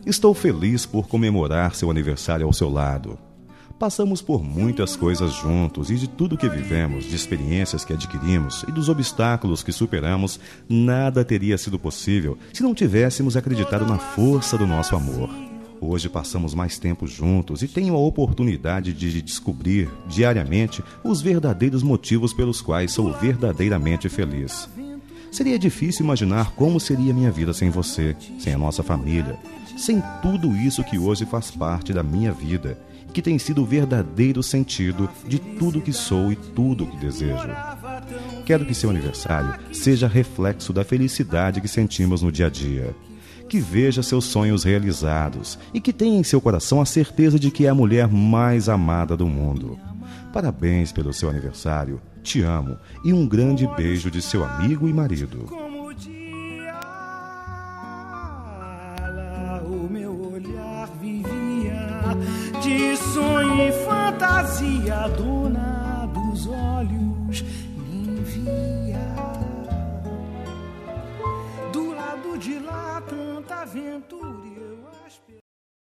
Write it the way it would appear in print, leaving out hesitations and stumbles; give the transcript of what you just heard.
Estou feliz por comemorar seu aniversário ao seu lado. Passamos por muitas coisas juntos e de tudo que vivemos, de experiências que adquirimos e dos obstáculos que superamos, nada teria sido possível se não tivéssemos acreditado na força do nosso amor. Hoje passamos mais tempo juntos e tenho a oportunidade de descobrir diariamente os verdadeiros motivos pelos quais sou verdadeiramente feliz. Seria difícil imaginar como seria minha vida sem você, sem a nossa família, sem tudo isso que hoje faz parte da minha vida, que tem sido o verdadeiro sentido de tudo que sou e tudo que desejo. Quero que seu aniversário seja reflexo da felicidade que sentimos no dia a dia. Que veja seus sonhos realizados e que tenha em seu coração a certeza de que é a mulher mais amada do mundo. Parabéns pelo seu aniversário, te amo e um grande beijo de seu amigo e marido. O meu olhar vivia de sonho e fantasia do nada.